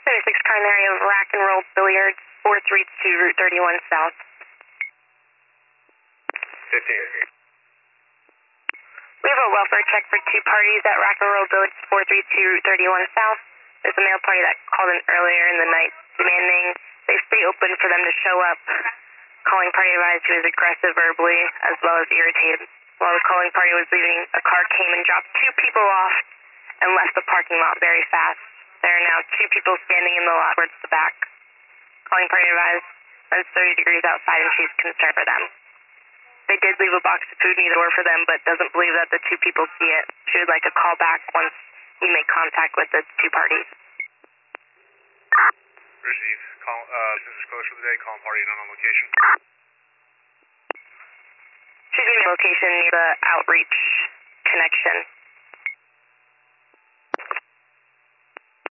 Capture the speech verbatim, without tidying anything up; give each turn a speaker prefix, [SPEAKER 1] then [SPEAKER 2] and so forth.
[SPEAKER 1] thirty-six current area of Rack and Roll Billiards, four three two Route thirty-one South.
[SPEAKER 2] fifteen.
[SPEAKER 1] We have a welfare check for two parties at Rack and Roll Billiards, four three two Route thirty-one South. There's a male party that called in earlier in the night demanding they stay open for them to show up. Calling party advised he was aggressive verbally as well as irritated. While the calling party was leaving, a car came and dropped two people off and left the parking lot very fast. There are now two people standing in the lot towards the back. Calling party advised that it's thirty degrees outside and she's concerned for them. They did leave a box of food near the door for them, but doesn't believe that the two people see it. She would like a call back once we make contact with the two parties.
[SPEAKER 2] Receive. Call, uh, this is close for the day. Calling party not on location.
[SPEAKER 1] She's giving me a location near the outreach connection.